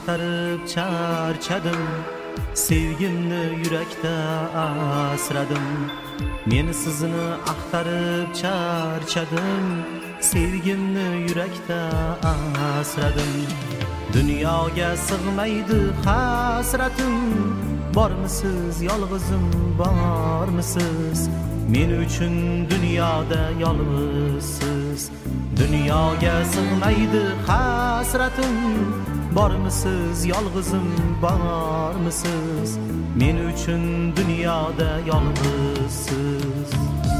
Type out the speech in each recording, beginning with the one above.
axtarib charchadim, sevgimni yurakda asradim. Men sizni axtarib charchadim, sevgimni yurakda asradim. Dunyoga sig'maydi hasratim, bormisiz yolg'izim, bormisiz? Men uchun dunyoda yolg'izsiz. Dunyoga sig'maydi hasratim, bormisiz yolg'izim, bormisiz? Men uchun dunyoda yolg'izsiz.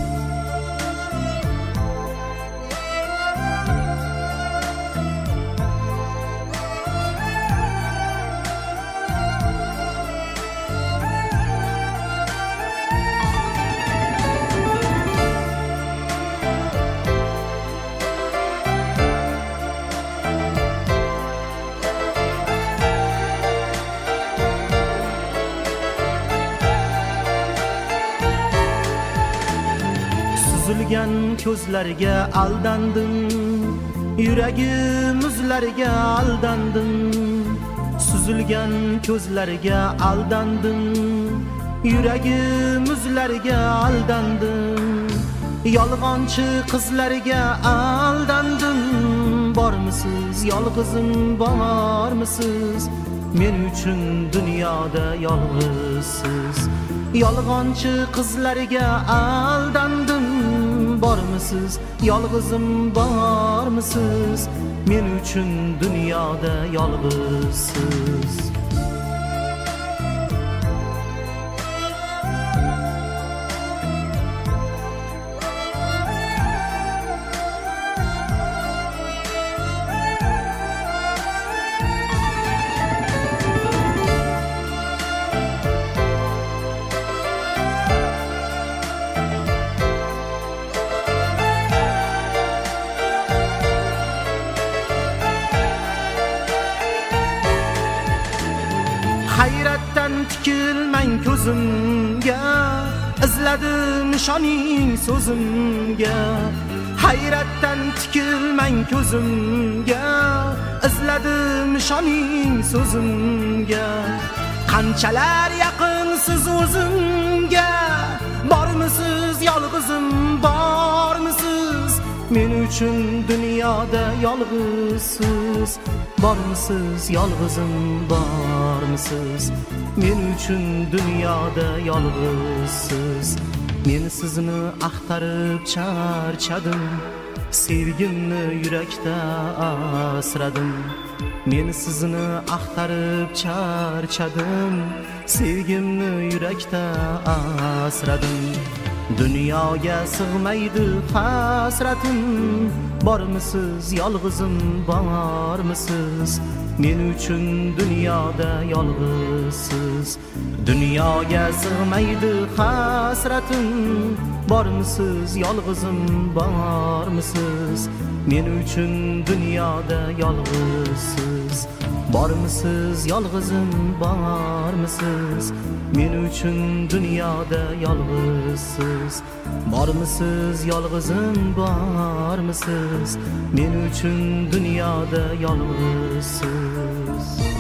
Suzilgan ko'zlarga aldandim, yuragim uzlarga aldandim. Suzilgan ko'zlarga aldandim, yuragim uzlarga aldandim. Yolg'onchi qizlarga aldandim, bormisiz yolg'izim, bormisiz? Men uchun dunyoda yolg'izsiz. Yolg'onchi qizlarga aldandim, bormisiz yolg'izim, bormisiz? Men uchun dunyoda yolg'izsiz. Hayratdan tikilmang ko'zimga, izladim nishoning so'zimga. Hayratdan tikilmang ko'zimga, izladim nishoning so'zimga. Qanchalar yaqinsiz o'zimga, bormisiz yolg'izim, bormisiz? Men uchun dunyoda yolg'izsiz. Bormisiz yolg'izim, bormisiz? Men uchun dunyoda yolg'izsiz. Men sizni axtarib charchadim, sevgimni yurakda asradim. Men sizni axtarib charchadim, sevgimni yurakda asradim. Dunyoga sig'maydi hasratim, bormisiz yolg'izim, bormisiz? Men uchun dunyoda yolg'izsiz. Dunyoga sig'maydi hasratim, bormisiz yolg'izim, bormisiz? Men uchun dunyoda yolg'izsiz. Bormisiz yolg'izim, bormisiz? Men uchun dunyoda yolg'izsiz. Bormisiz yolg'izim, bormisiz? Men uchun dunyoda yolg'izsiz.